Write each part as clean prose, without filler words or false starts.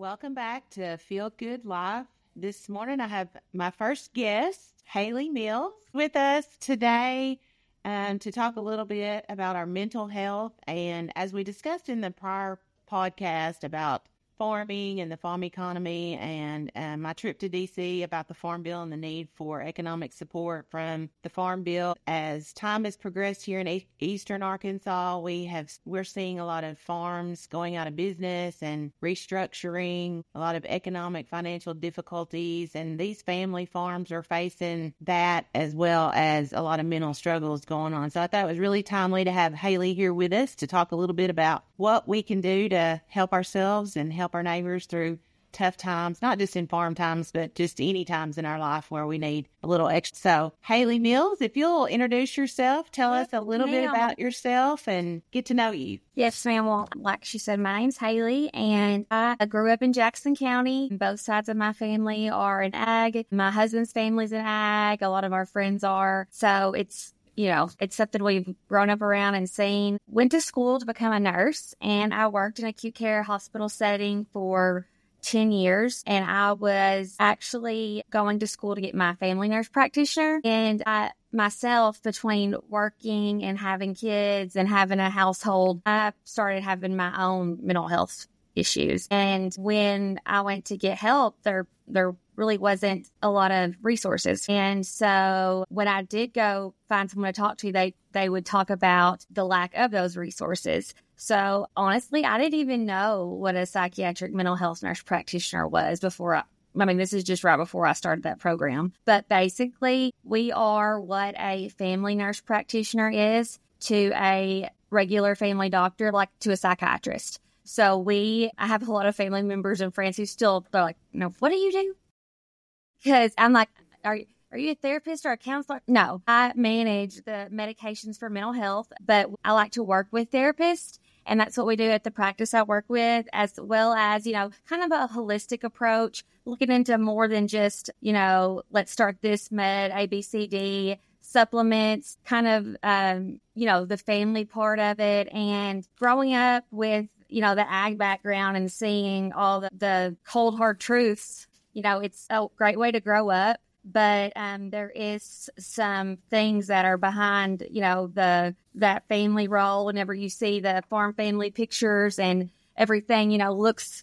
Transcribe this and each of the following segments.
welcome back to Feel Good Life. This morning I have my first guest, Haley Mills, with us today to talk a little bit about our mental health. And as we discussed in the prior podcast about farming and the farm economy and my trip to D.C. about the Farm Bill and the need for economic support from the Farm Bill. As time has progressed here in eastern Arkansas, we're seeing a lot of farms going out of business and restructuring, a lot of economic financial difficulties, and these family farms are facing that as well as a lot of mental struggles going on. So I thought it was really timely to have Haley here with us to talk a little bit about what we can do to help ourselves and help our neighbors through tough times, not just in farm times, but just any times in our life where we need a little extra. So, Haley Mills, if you'll introduce yourself, tell us a little bit about yourself and get to know you. Yes, ma'am. Well, like she said, my name's Haley, and I grew up in Jackson County. Both sides of my family are in ag. My husband's family's in ag. A lot of our friends are. So it's something we've grown up around and seen. Went to school to become a nurse, and I worked in acute care hospital setting for 10 years. And I was actually going to school to get my family nurse practitioner. And I myself, between working and having kids and having a household, I started having my own mental health issues. And when I went to get help, there really wasn't a lot of resources. And so when I did go find someone to talk to, they would talk about the lack of those resources. So honestly, I didn't even know what a psychiatric mental health nurse practitioner was before this is just right before I started that program. But basically, we are what a family nurse practitioner is to a regular family doctor, like to a psychiatrist. So I have a lot of family members and friends who they're like, what do you do? Because I'm like, are you a therapist or a counselor? No, I manage the medications for mental health, but I like to work with therapists. And that's what we do at the practice I work with, as well as, kind of a holistic approach, looking into more than just, let's start this med, A, B, C, D, supplements, kind of, the family part of it. And growing up with, the ag background and seeing all the cold, hard truths, it's a great way to grow up. But there is some things that are behind, that family role. Whenever you see the farm family pictures and everything, looks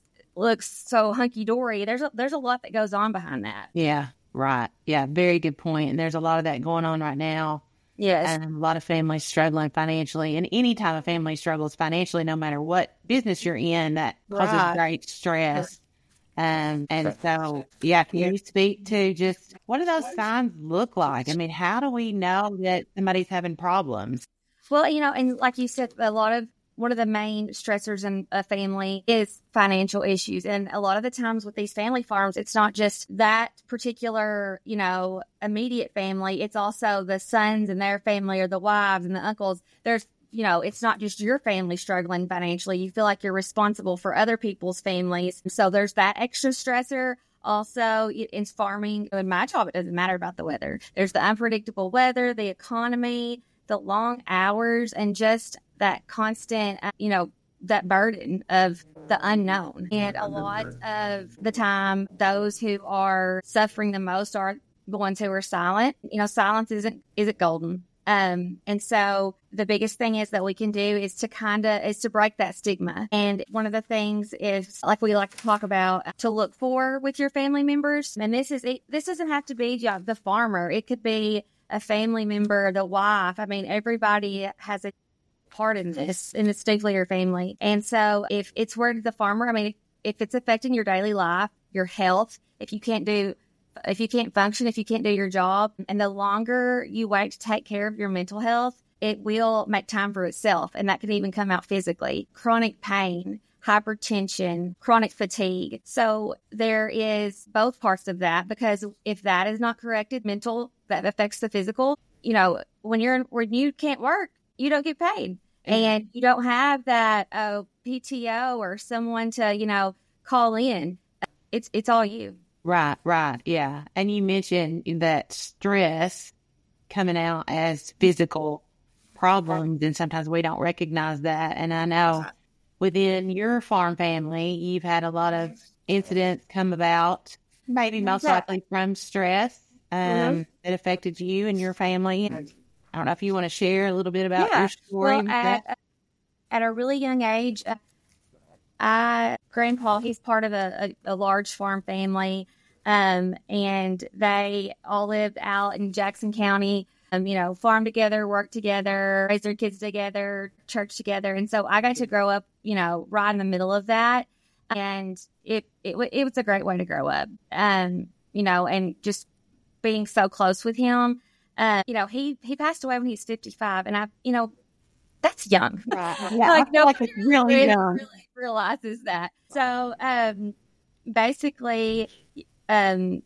so hunky dory. There's a lot that goes on behind that. Yeah, right. Yeah, very good point. And there's a lot of that going on right now. Yes. And a lot of families struggling financially. And any time a family struggles financially, no matter what business you're in, that causes great stress. And so, can you speak to just what do those signs look like? I mean, how do we know that somebody's having problems? Well, and like you said, one of the main stressors in a family is financial issues. And a lot of the times with these family farms, it's not just that particular, immediate family. It's also the sons and their family or the wives and the uncles. It's not just your family struggling financially. You feel like you're responsible for other people's families. So there's that extra stressor. Also, in farming, in my job, it doesn't matter about the weather. There's the unpredictable weather, the economy, the long hours, and just that constant, that burden of the unknown. And a lot of the time, those who are suffering the most are the ones who are silent. Silence isn't golden. And so the biggest thing is that we can do is to break that stigma. And one of the things is, like we like to talk about, to look for with your family members. And this doesn't have to be the farmer. It could be a family member, the wife. I mean, everybody has a part in this nuclear family. And so if it's where the farmer, if it's affecting your daily life, your health, if you can't function, if you can't do your job, and the longer you wait to take care of your mental health, it will make time for itself. And that can even come out physically. Chronic pain, hypertension, chronic fatigue. So there is both parts of that, because if that is not corrected, that affects the physical. When you can't work, you don't get paid. And you don't have that PTO or someone to, call in. It's all you. Right. Yeah. And you mentioned that stress coming out as physical problems, and sometimes we don't recognize that. And I know within your farm family, you've had a lot of incidents come about, maybe most likely from stress that affected you and your family. I don't know if you want to share a little bit about your story. Well, at a really young age, Grandpa, he's part of a large farm family, and they all lived out in Jackson County. Farm together, work together, raise their kids together, church together. And so I got to grow up, right in the middle of that. And it was a great way to grow up. And just being so close with him. He passed away when he's 55, and that's young. Right. Yeah, it's really young. Really realizes that. So, basically, the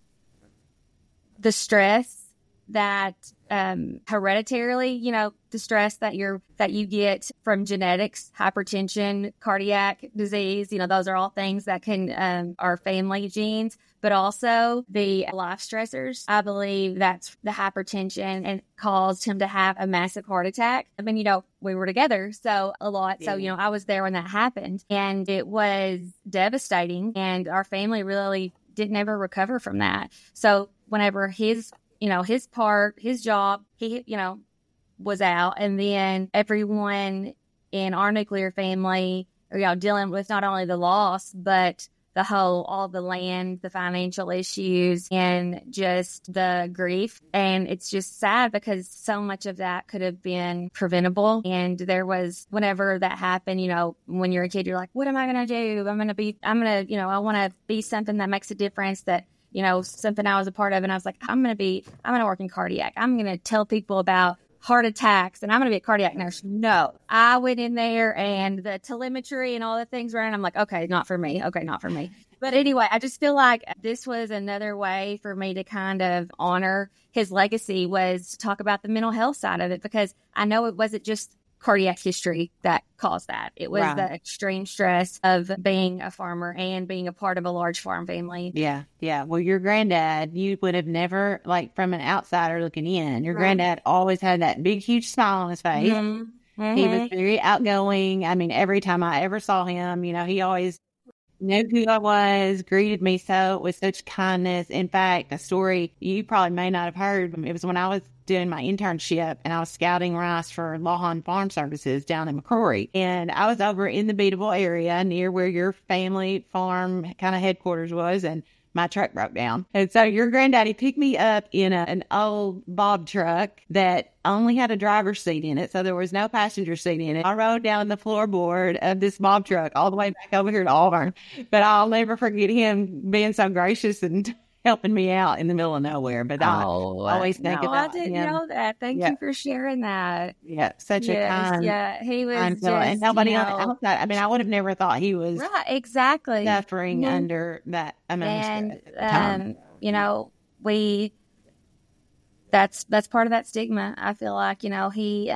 stress that hereditarily, the stress that you get from genetics, hypertension, cardiac disease, those are all things that can are family genes, but also the life stressors. I believe that's the hypertension and caused him to have a massive heart attack. I mean, we were together so a lot. Yeah. So, I was there when that happened, and it was devastating, and our family really didn't ever recover from that. So whenever his job, he, was out. And then everyone in our nuclear family, dealing with not only the loss, but all the land, the financial issues, and just the grief. And it's just sad because so much of that could have been preventable. And there was, whenever that happened, when you're a kid, you're like, what am I going to do? I want to be something that makes a difference, that, something I was a part of. And I was like, I'm going to work in cardiac. I'm going to tell people about heart attacks, and I'm going to be a cardiac nurse. No, I went in there, and the telemetry and all the things around, I'm like, okay, not for me. Okay, not for me. But anyway, I just feel like this was another way for me to kind of honor his legacy, was to talk about the mental health side of it, because I know it wasn't just cardiac history that caused that. It was the extreme stress of being a farmer and being a part of a large farm family. Yeah. Yeah. Well, your granddad, you would have never, like, from an outsider looking in, your granddad always had that big, huge smile on his face. Mm-hmm. Mm-hmm. He was very outgoing. I mean, every time I ever saw him, he always knew who I was, greeted me with such kindness. In fact, a story you probably may not have heard, it was when I was doing my internship and I was scouting rice for Lawhon Farm Services down in McCrory. And I was over in the Beatable area near where your family farm kind of headquarters was, and my truck broke down. And so your granddaddy picked me up in an old Bob truck that only had a driver's seat in it, so there was no passenger seat in it. I rode down the floorboard of this Bob truck all the way back over here to Auburn. But I'll never forget him being so gracious and helping me out in the middle of nowhere. But I always think about I didn't know that. Thank you for sharing that. Yeah, such a kind. Yeah, he was kind just, and nobody on the outside. I mean, I would have never thought he was exactly suffering under that amount of stress at the time. That's part of that stigma. I feel like, he,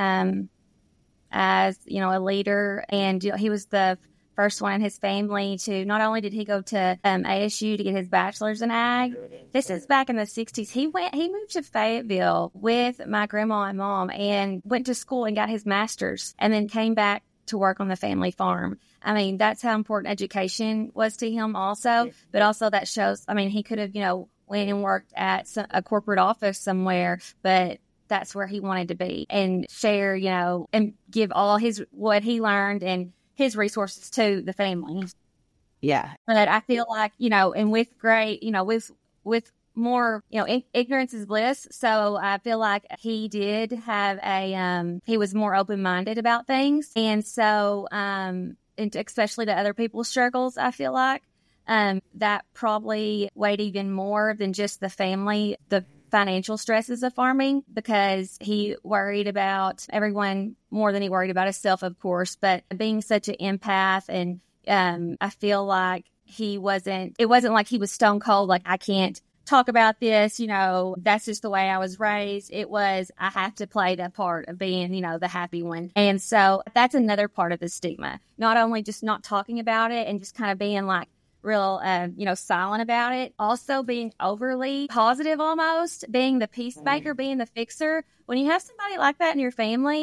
as, a leader, and he was the first one in his family to, not only did he go to ASU to get his bachelor's in ag, this is back in the 60s. He moved to Fayetteville with my grandma and mom and went to school and got his master's, and then came back to work on the family farm. I mean, that's how important education was to him also, but also that shows, I mean, he could have, went and worked at a corporate office somewhere, but that's where he wanted to be and share, and give all what he learned and his resources to the family. Yeah. But I feel like, and with great, with more, ignorance is bliss. So I feel like he did have he was more open-minded about things. And so, and especially to other people's struggles, I feel like, that probably weighed even more than just the financial stresses of farming, because he worried about everyone more than he worried about himself, of course. But being such an empath, and I feel like it wasn't like he was stone cold, like, I can't talk about this, that's just the way I was raised. It was, I have to play that part of being, the happy one. And so that's another part of the stigma, not only just not talking about it and just kind of being like real, silent about it. Also being overly positive, almost being the peacemaker, being the fixer. When you have somebody like that in your family,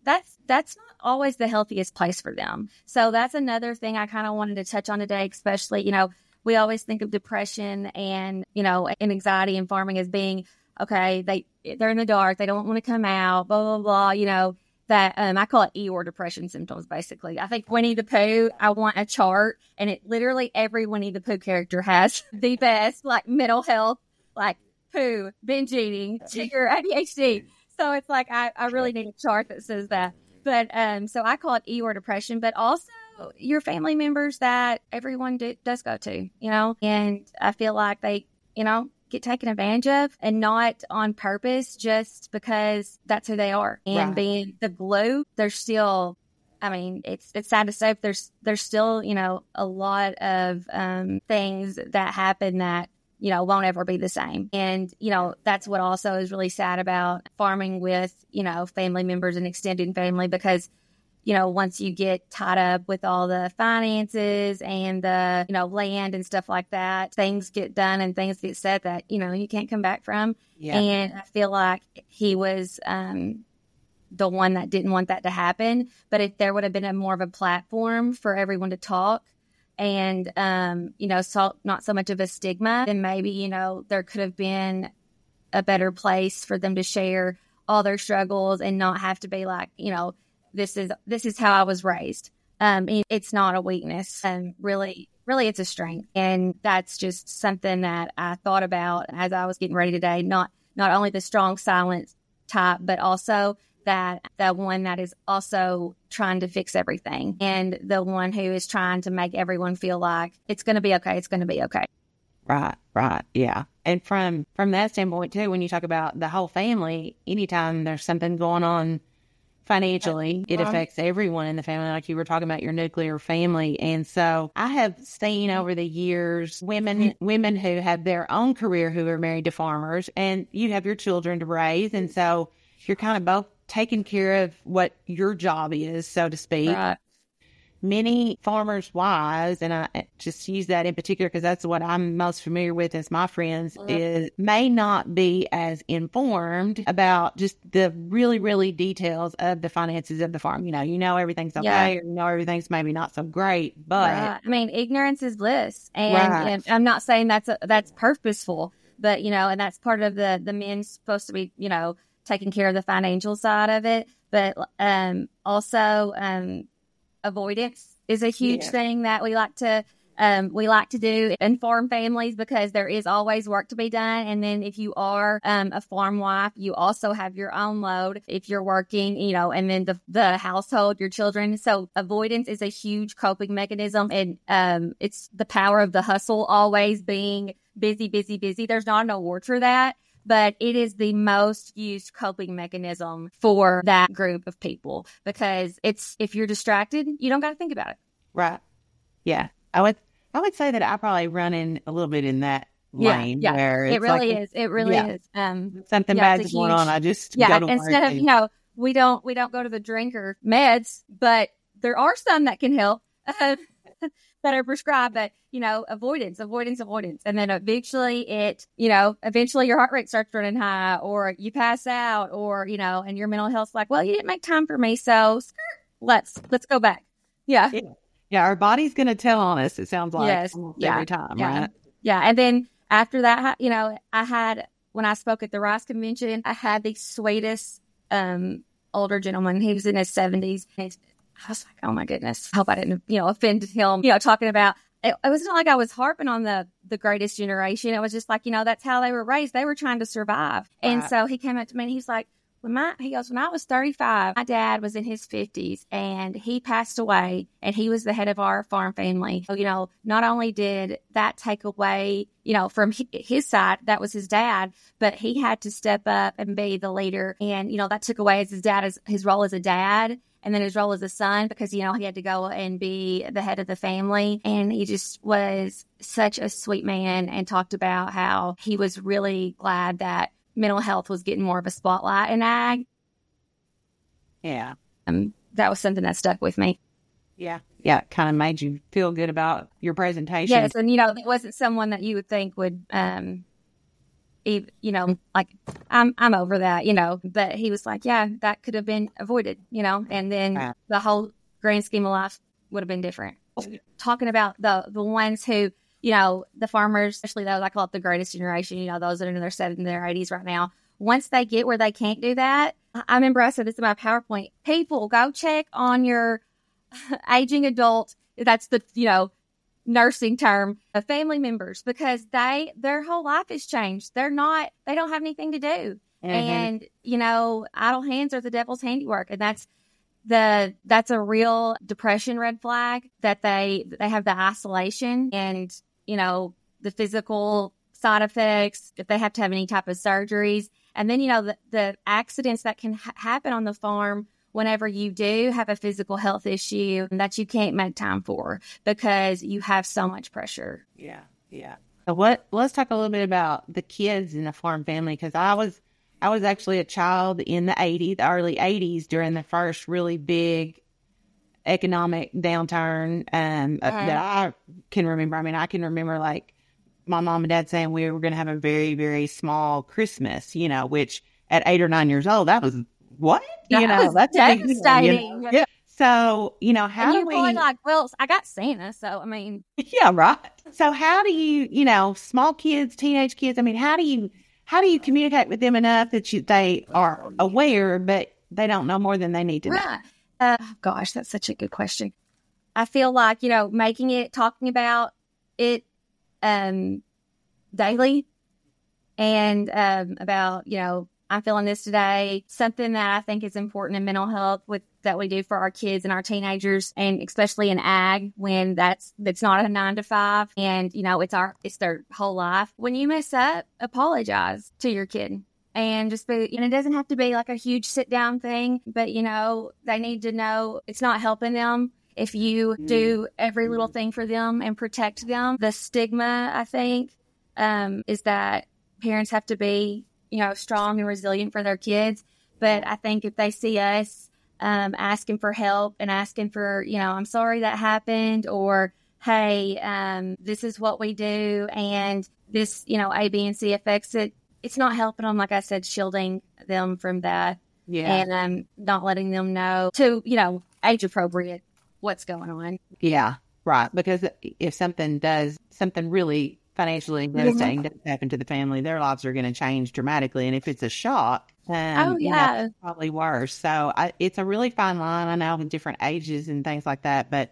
that's not always the healthiest place for them. So that's another thing I kind of wanted to touch on today, especially, we always think of depression and, and anxiety in farming as being, okay, they're in the dark, they don't want to come out, blah, blah, blah, that I call it Eeyore depression symptoms, basically. I think Winnie the Pooh, I want a chart, and it literally every Winnie the Pooh character has the best, like, mental health, like Pooh, binge eating, Tigger, ADHD. So it's like, I really need a chart that says that. But so I call it Eeyore depression, but also your family members that everyone does go to, and I feel like they, get taken advantage of, and not on purpose, just because that's who they are. And right. Being the glue, there's still, it's sad to say, but there's still, a lot of things that happen that, won't ever be the same. And, that's what also is really sad about farming with, family members and extended family, because once you get tied up with all the finances and the, land and stuff like that, things get done and things get said that, you can't come back from. Yeah. And I feel like he was the one that didn't want that to happen. But if there would have been more of a platform for everyone to talk and, so not so much of a stigma, then maybe, there could have been a better place for them to share all their struggles and not have to be like, this is how I was raised. It's not a weakness. Really, it's a strength. And that's just something that I thought about as I was getting ready today. Not only the strong silent type, but also that the one that is also trying to fix everything, and the one who is trying to make everyone feel like it's going to be okay. It's going to be okay. Right. Yeah. And from that standpoint too, when you talk about the whole family, anytime there's something going on financially, it affects everyone in the family, like you were talking about your nuclear family. And so I have seen over the years women who have their own career who are married to farmers, and you have your children to raise. And so you're kind of both taking care of what your job is, so to speak. Right. Many farmers' wives, and I just use that in particular because that's what I'm most familiar with as my friends, is may not be as informed about just the really, really details of the finances of the farm. Everything's okay, or everything's maybe not so great, but ignorance is bliss, and I'm not saying that's purposeful, but and that's part of the men's supposed to be taking care of the financial side of it, but also avoidance is a huge thing that we like to do in farm families, because there is always work to be done. And then if you are a farm wife, you also have your own load if you're working, and then the household, your children. So avoidance is a huge coping mechanism, and it's the power of the hustle, always being busy. There's not an award for that, but it is the most used coping mechanism for that group of people, because if you're distracted, you don't got to think about it. Right. Yeah. I would say that I probably run in a little bit in that lane. Yeah. Where it really is. It really is. Something bad's going on. I just go to instead work of, we don't go to the drink or meds, but there are some that can help. That are prescribed, but avoidance, and then eventually your heart rate starts running high, or you pass out, or and your mental health's like, well, you didn't make time for me, so let's go back. Yeah. Our body's gonna tell on us, it sounds like. Every time, right? And then after that, I had, when I spoke at the Rice Convention, I had the sweetest older gentleman. He was in his 70s. I was like, oh my goodness, I hope I didn't, offend him, talking about, it was not like I was harping on the greatest generation. It was just like, that's how they were raised. They were trying to survive. Right. And so he came up to me and he's like, when I was 35, my dad was in his 50s and he passed away, and he was the head of our farm family. So, not only did that take away, from his side, that was his dad, but he had to step up and be the leader. And, that took away his role as a dad. And then his role as a son, because, he had to go and be the head of the family. And he just was such a sweet man, and talked about how he was really glad that mental health was getting more of a spotlight in ag. Yeah. That was something that stuck with me. Yeah. Yeah. It kind of made you feel good about your presentation. Yes. And, it wasn't someone that you would think would, like I'm over that, but he was like, yeah, that could have been avoided, and then the whole grand scheme of life would have been different. Talking about the ones who, the farmers, especially those I call it the greatest generation, those that are in their 70s and their 80s right now, once they get where they can't do that, I remember I said this in my PowerPoint, people go check on your aging adult. That's the, nursing term of family members, because their whole life has changed. They don't have anything to do. Mm-hmm. And, idle hands are the devil's handiwork. And that's a real depression red flag, that they have the isolation and, the physical side effects, if they have to have any type of surgeries. And then, the accidents that can happen on the farm whenever you do have a physical health issue that you can't make time for because you have so much pressure. Yeah. Yeah. So let's talk a little bit about the kids in the farm family. Cause I was actually a child in the early 80s during the first really big economic downturn that I can remember. I mean, I can remember like my mom and dad saying we were going to have a very, very small Christmas, which at 8 or 9 years old, that was what? That's devastating. Yeah. So, how do we... going like, well, I got Santa, so, I mean... Yeah, right. So how do you, small kids, teenage kids, I mean, how do you communicate with them enough that they are aware, but they don't know more than they need to know? Gosh, that's such a good question. I feel like, talking about it daily and about, I'm feeling this today. Something that I think is important in mental health that we do for our kids and our teenagers, and especially in ag when that's not a 9 to 5 and, it's their whole life. When you mess up, apologize to your kid. And just it doesn't have to be like a huge sit down thing, but they need to know it's not helping them if you do every little thing for them and protect them. The stigma, I think, is that parents have to be, strong and resilient for their kids. But I think if they see us asking for help and asking for, I'm sorry that happened, or, hey, this is what we do, and this, A, B, and C affects it, it's not helping them, like I said, shielding them from that. Yeah. And not letting them know to, age appropriate what's going on. Yeah, right. Because if something really financially devastating does happen to the family, their lives are going to change dramatically. And if it's a shock, it's probably worse. So it's a really fine line. I know with different ages and things like that, but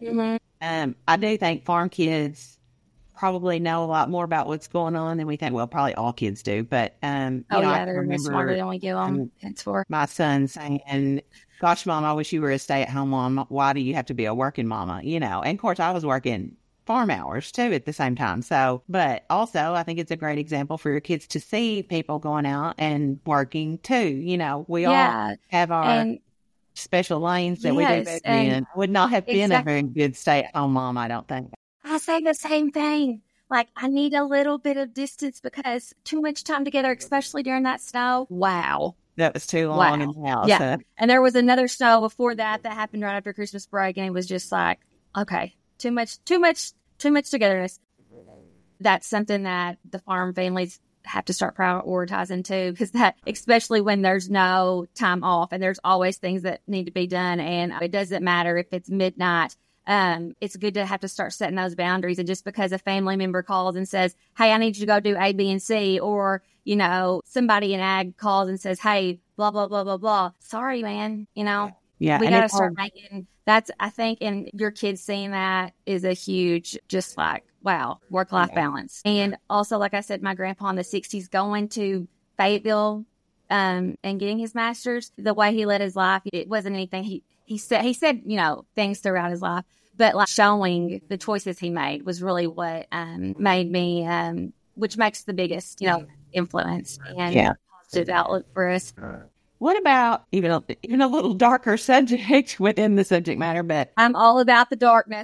I do think farm kids probably know a lot more about what's going on than we think. Well, probably all kids do, but I they're smarter than we give them. It's for my son saying, "Gosh, Mom, I wish you were a stay-at-home mom. Why do you have to be a working mama?" And of course, I was working farm hours too at the same time. So, but also, I think it's a great example for your kids to see people going out and working too. We all have our special lanes that we do better in. I would not have been a very good stay-at-home mom, I don't think. I say the same thing. Like, I need a little bit of distance because too much time together, especially during that snow. Wow. That was too long in the house. Yeah. And there was another snow before that happened right after Christmas break. And it was just like, okay, too much togetherness. That's something that the farm families have to start prioritizing too, because that, especially when there's no time off and there's always things that need to be done. And it doesn't matter if it's midnight. It's good to have to start setting those boundaries. And just because a family member calls and says, hey, I need you to go do A, B, and C, or, somebody in ag calls and says, hey, blah, blah, blah, blah, blah. Sorry, man. Yeah. We got to start making that's, I think, and your kids seeing that is a huge, just like, wow, work-life balance. And also, like I said, my grandpa in the 60s going to Fayetteville, and getting his master's, the way he led his life, it wasn't anything he said, things throughout his life. But like showing the choices he made was really what made me, which makes the biggest, influence and positive outlook for us. What about even a little darker subject within the subject matter? But I'm all about the darkness.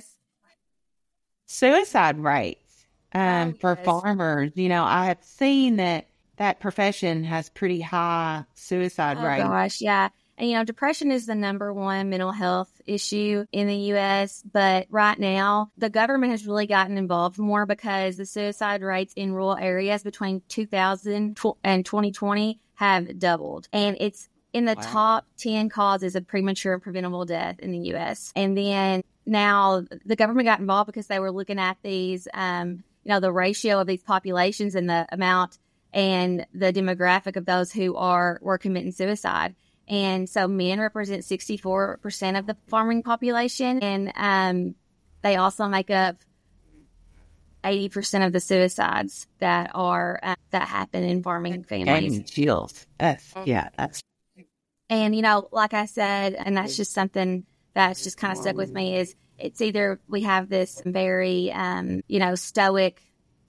Suicide rates for farmers. I have seen that profession has pretty high suicide rates. Oh gosh, yeah. And, depression is the number one mental health issue in the U.S. But right now, the government has really gotten involved more because the suicide rates in rural areas between 2000 and 2020 have doubled. And it's in the top 10 causes of premature and preventable death in the U.S. And then now the government got involved because they were looking at these, the ratio of these populations and the amount and the demographic of those who were committing suicide. And so men represent 64% of the farming population, and they also make up 80% of the suicides that happen in farming families. Chills. That's. And, like I said, and that's just something that's just kind of stuck with me, is it's either we have this very, stoic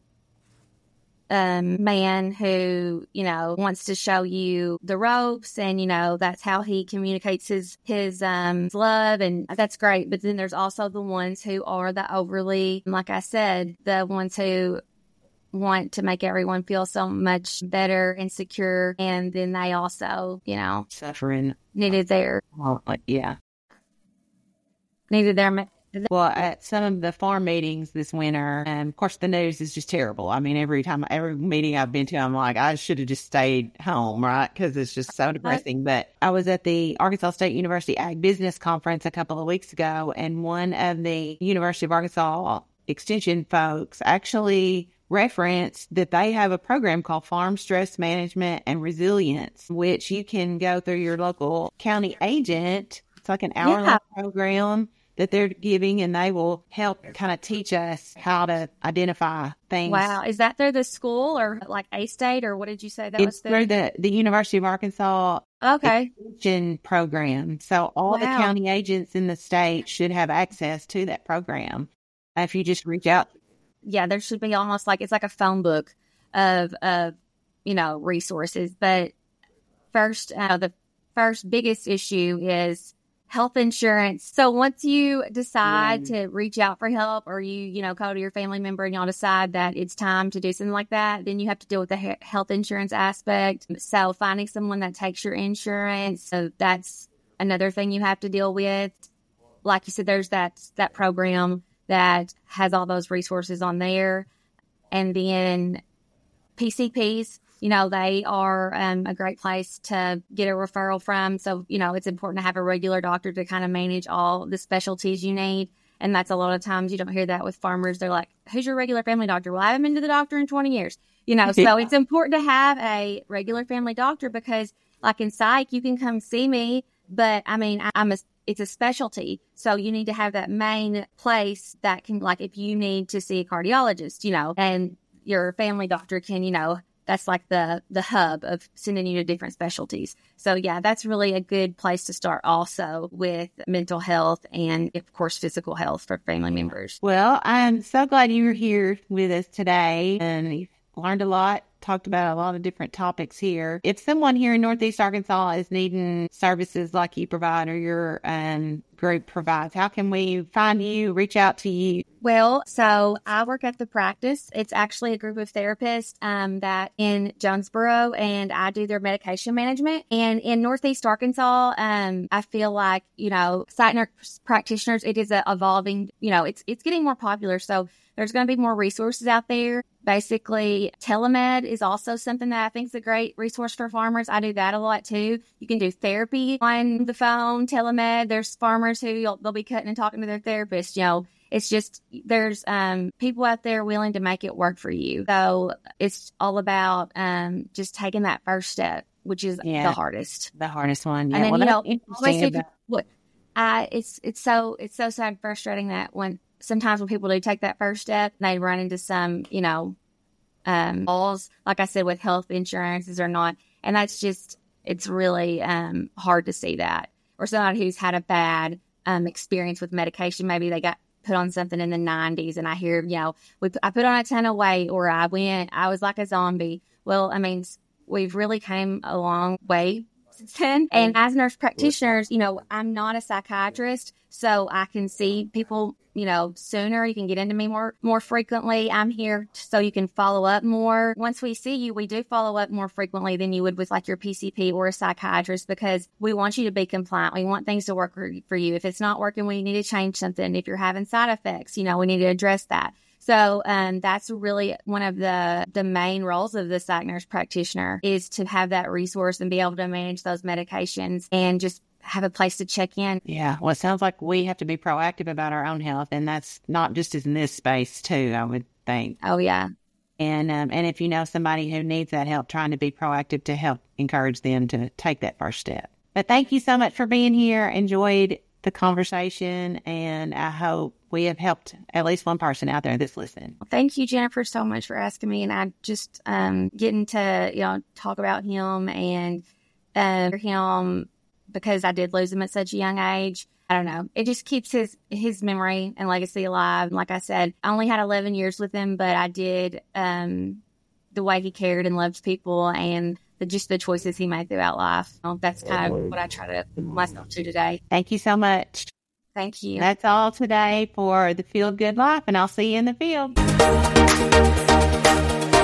man who, wants to show you the ropes, and, that's how he communicates his love, and that's great. But then there's also the ones who are the overly, like I said, the ones who want to make everyone feel so much better and secure, and then they also, suffering needed their Well, at some of the farm meetings this winter, and of course the news is just terrible. I mean, every meeting I've been to, I'm like, I should have just stayed home, right? Because it's just so depressing. But I was at the Arkansas State University Ag Business Conference a couple of weeks ago, and one of the University of Arkansas Extension folks actually referenced that they have a program called Farm Stress Management and Resilience, which you can go through your local county agent. It's like an hour-long program that they're giving, and they will help kind of teach us how to identify things. Wow. Is that through the school or like A-State, or what did you say that was through? It's through the University of Arkansas Extension program. So all the county agents in the state should have access to that program if you just reach out. Yeah, there should be almost like, it's like a phone book of resources. But first, the first biggest issue is health insurance. So once you decide to reach out for help, or you go to your family member and y'all decide that it's time to do something like that, then you have to deal with the health insurance aspect. So finding someone that takes your insurance, so that's another thing you have to deal with. Like you said, there's that program that has all those resources on there. And then PCPs, they are a great place to get a referral from. So, it's important to have a regular doctor to kind of manage all the specialties you need. And that's a lot of times you don't hear that with farmers. They're like, who's your regular family doctor? Well, I haven't been to the doctor in 20 years. So it's important to have a regular family doctor, because like in psych, you can come see me, but I mean, it's a specialty. So you need to have that main place that can, like, if you need to see a cardiologist, and your family doctor can, that's like the hub of sending you to different specialties. So yeah, that's really a good place to start also with mental health and, of course, physical health for family members. Well, I'm so glad you were here with us today, and you've learned a lot, talked about a lot of different topics here. If someone here in Northeast Arkansas is needing services like you provide, or your group provides, how can we find you, reach out to you? Well, so I work at the practice. It's actually a group of therapists that in Jonesboro, and I do their medication management. And in Northeast Arkansas, I feel like, site nurse practitioners, it is evolving, it's getting more popular. So there's going to be more resources out there. Basically, telemed is also something that I think is a great resource for farmers. I do that a lot too. You can do therapy on the phone, telemed. There's farmers who they'll be cutting and talking to their therapist. It's just, there's people out there willing to make it work for you. So it's all about just taking that first step, which is the hardest. The hardest one. Yeah. And then, it's so sad and frustrating that sometimes when people do take that first step, they run into some, walls, like I said, with health insurances or not. And that's just, it's really hard to see that. Or somebody who's had a bad experience with medication. Maybe they got put on something in the 90s, and I hear, I put on a ton of weight, or I was like a zombie. Well, I mean, we've really came a long way since then. And as nurse practitioners, I'm not a psychiatrist, so I can see people, sooner. You can get into me more frequently. I'm here so you can follow up more. Once we see you, we do follow up more frequently than you would with like your PCP or a psychiatrist, because we want you to be compliant. We want things to work for you. If it's not working, we need to change something. If you're having side effects, we need to address that. So that's really one of the main roles of the psych nurse practitioner, is to have that resource and be able to manage those medications and just have a place to check in. Yeah. Well, it sounds like we have to be proactive about our own health, and that's not just in this space too, I would think. Oh, yeah. And if you know somebody who needs that help, trying to be proactive to help encourage them to take that first step. But thank you so much for being here. Enjoyed the conversation, and I hope we have helped at least one person out there that's listening. Thank you, Jennifer, so much for asking me. And I just getting to talk about him and him, because I did lose him at such a young age. I don't know. It just keeps his memory and legacy alive. And like I said, I only had 11 years with him, but I did the way he cared and loved people, and just the choices he made throughout life. That's kind of what I try to put myself to today. Thank you so much. Thank you. That's all today for the Feel Good Life, and I'll see you in the field.